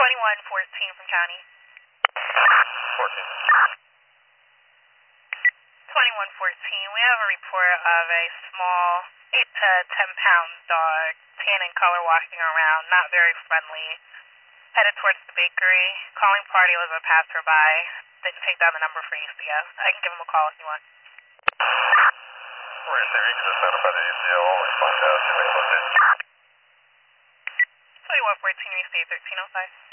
2114 from county. 14. 2114, we have a report of a small 8 to 10 pound dog, tan in color, walking around, not very friendly, headed towards the bakery. Calling party was a passerby. Didn't take down the number for ACO. I can give him a call if you want. We're saying you can just set up at the ACO. I'll respond to us. You make a location. 2114, we stay 1305.